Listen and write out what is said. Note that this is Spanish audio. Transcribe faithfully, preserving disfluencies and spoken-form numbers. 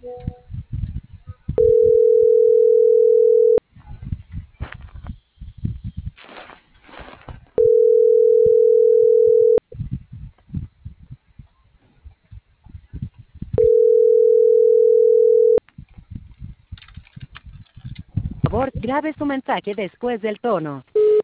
Por favor, grabe su mensaje después del tono.